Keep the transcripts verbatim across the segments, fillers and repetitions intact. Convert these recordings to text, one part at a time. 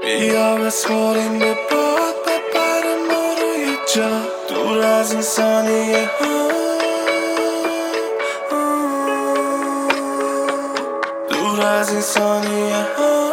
بیا بسپاریم به باد، ببر ما رو یه جا دور از این ثانیه ها، دور از این ثانیه ها.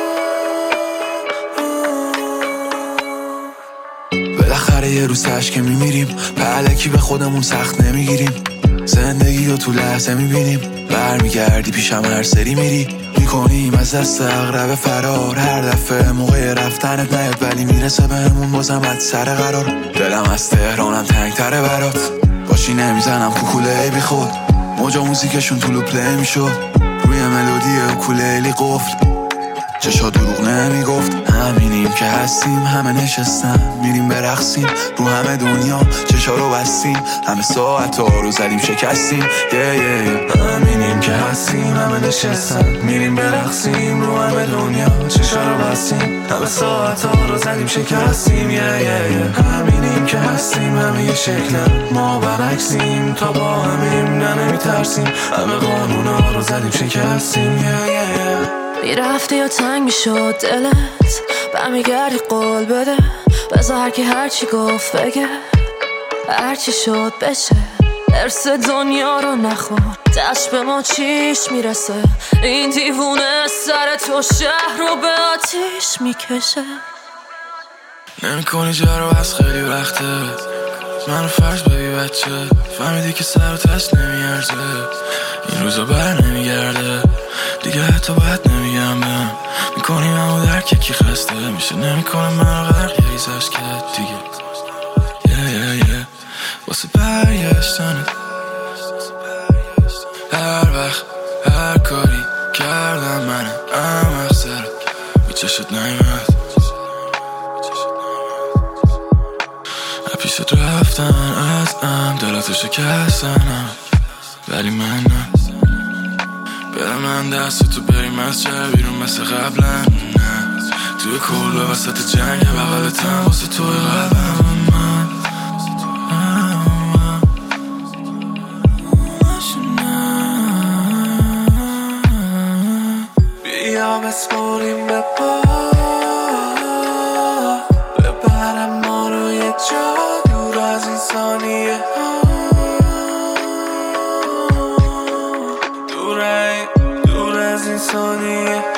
بالاخره یه روز تشکه میمیریم، پهلکی به خودمون سخت نمیگیریم، زندگی رو تو لحظه میبینیم، برمیگردی پیشم هر سری میری، میکنیم از دست اغرب فرار، هر دفعه موقع رفتنت نیاد ولی میرسه بهمون بازم از سر قرار. دلم از تهرانم تنگتره برات، باشی نمیزنم کوکوله بی خود، موجا موزیکشون طولو پلی میشد، روی ملودی اوکولیلی قفل، چشا دروغ نمیگفت. همینیم که هستیم، همه نشستن میریم برقصیم، رو همه دنیا چشا رو بستیم، همه ساعت ها رو زدیم شکستیم. yeah, yeah, yeah. همینیم که هستیم، همه نشستن میریم برقصیم، رو همه دنیا چشا رو بستیم، همه ساعت ها رو زدیم شکستیم. yeah, yeah, yeah. همینیم که هستیم، همه یه شکلن، ما برعکسیم، تا با همیم نه نمیترسیم، همه قانون ها رو زدیم شکستیم. yeah, yeah, yeah. میرفتی یا تنگ میشد دلت، برمیگردی قول بده، بذار هرکی هرچی گفت بگه، هرچی شد بشه، ارس دنیا رو نخور، دست به ما چیش میرسه، این دیوونه سر تو شهر رو به آتیش میکشه. نمی کنی جارو از خیلی وقته، منو فرض ببی بچه، فهمیدی که سر و تست نمیارزه، این روزا بر نمیگرده دیگه، حتی باید نمیگم بهم، میکنی منو درک کی خسته میشه، نمیکنم منو غرق یه ریزش که دیگه yeah, yeah, yeah. واسه برگشتنت هر وقت هر کاری کردم منه احمق سرت، میچشت نیمت پیشت رفتن از ام، دلاتو شکستنم ولی من نه، برم من دست تو بریم از چه بیرون مثل قبلا، نه توی کل وسط جنگ بغلتم واسه توی قلبم من، بیا بسپاریم به پا، ببرم ما رو یه جا دور از این ثانیه ها، دور دور از این ثانیه